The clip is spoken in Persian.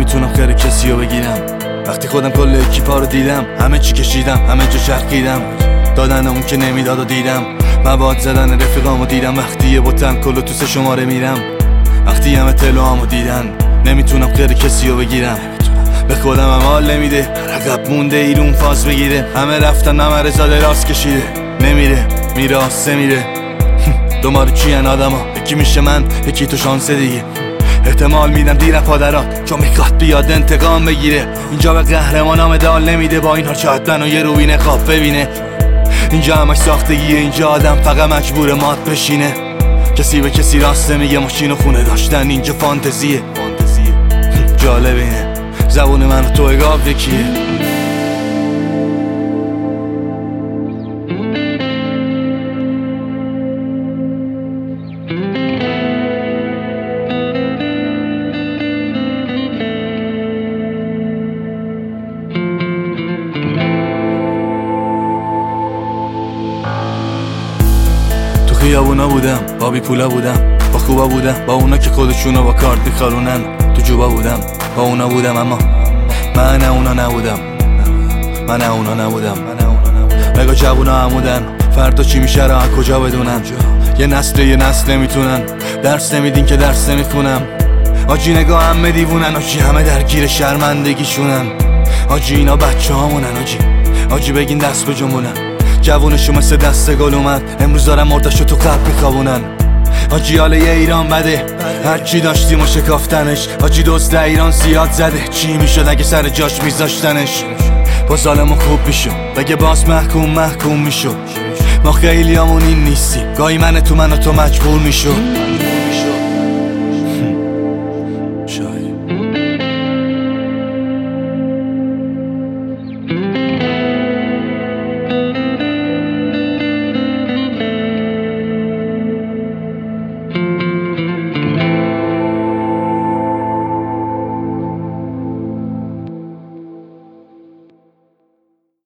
نمیتونم خیر کسی رو بگیرم. وقتی خودم کل اکیپا رو دیدم، همه چی کشیدم، همه جا چرخیدم، دادن اون که نمیداد و دیدم، مواد زدن رفیقامو دیدم. وقتی یه بوتن کلو تو 3 شماره میرم، وقتی همه تلوامو دیدن، نمیتونم خیر کسی رو بگیرم. به خودم هم حال نمیده، عقب مونده ایرون فاز بگیره. همه رفتن ممر زاده راست کشیده، نمیره میره آسه میره. دومارو چین آدما، یکی میشه من یکی تو شانس دیگه. احتمال میدم دیرم پادرات چون میخواد بیاد انتقام بگیره. اینجا به قهرمانا مدال نمیده، با این ها شاید منو یه روبین خواب ببینه. اینجا همش ساختگیه، اینجا آدم فقط مجبور مات بشینه. کسی به کسی راست نمیگه، ماشین و خونه داشتن اینجا فانتزیه. جالب اینه زبون من و تو اگاب یکیه. خیابونا بودم، با بی پولا بودم، با خوبا بودم، با اونا که خودشونو با کارت میخارونن. تو جوبا بودم، با اونا بودم، اما من اونا نبودم. نگاه جوونا عمودن، فردا چی میشه را کجا بدونن. یه نسل نمیتونن، درس نمیدین که درس نمیخونم. آجی نگاه همه دیوونن، آجی همه درگیر شرمندگیشونن. آجی اینا بچه هامونن، آجی بگین دست به جنبونن. جوونشو مثل دست گل اومد، امروز دارم مردشو تو قلب میخوابونن. آجی حال یه ایران بده، هرچی داشتیم و شکافتنش. آجی دزد ایران زیاد زده، چی میشد اگه سر جاش میذاشتنش. با ظالمو خوب میشو، بگه باز محکوم میشو. ما خیلی همون این نیستی، گاهی من تو مجبور میشو.